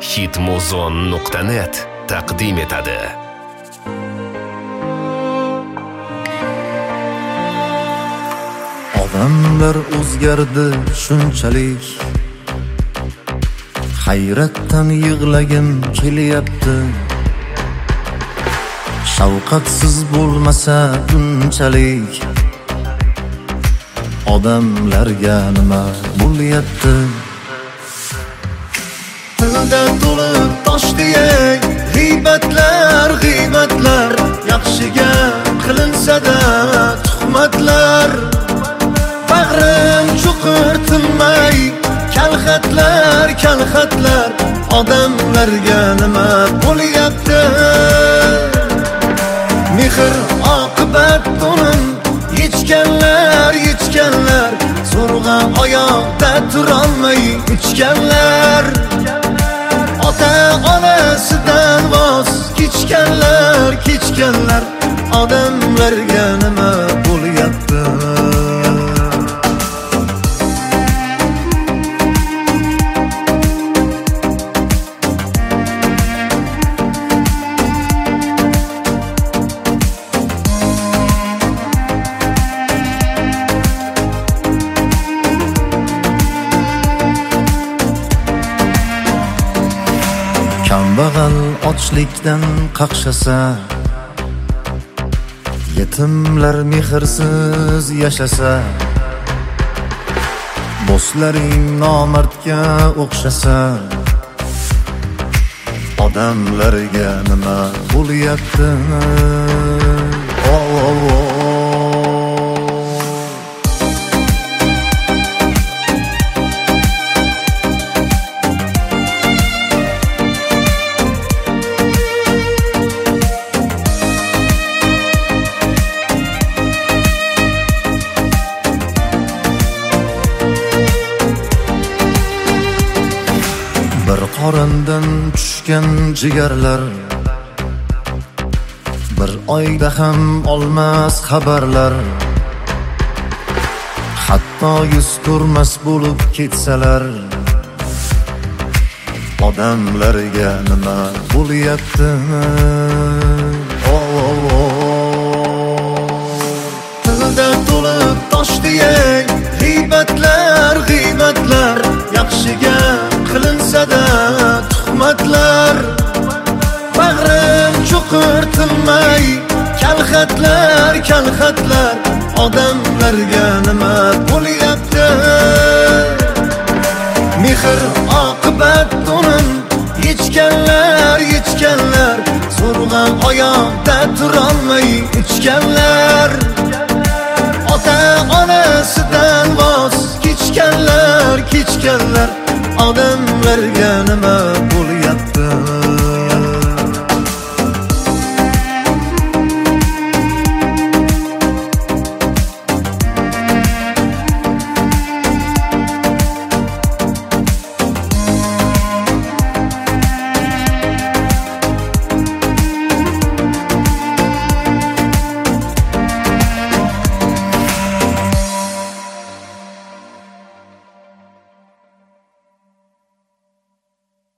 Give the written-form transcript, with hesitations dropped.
hitmuzon.net taqdim etadi. Odamlar o'zgardi shunchalik, hayratdan yig'lagim kelyapti. Shafqatsiz bo'lmasa bunchalik, odamlarga nima bo'lyapti? Tilda to'lib toshdiyey g'iybatlar, yaxshiga qilinsa-da tuhmatlar. Bag'rim chuqur tinmay kalxatlar, odamlarga nima bo'lyapti? Mehr oqibat to'nin yechganlar, zo'rg'a oyoqda turolmay ichganlar. Ota-onasidan voz kechganlar, odamlarga nima bo'lyapti? Kambag'al ochlikdan qaqshasa, yetimlar mehrsiz yashasa, boshlaring nomardga o'xshasa, odamlarga nima bo'lyapti? Bir qorindan tushgan jigarlar, bir oyda ham olmas xabarlar. Hatto yuz ko'rmas bo'lib ketsalar, odamlarga nima bo'lyapti? Tilda to'lib toshdiyey g'iybatlar, yaxshiga qilinsa-da tuhmatlar. Bag'rim chuqur tinmay kalxatlar, odamlarga nima bo'lyapti? Mehr oqibat to'nin yechganlar, zo'rg'a oyoqda turolmay ichganlar.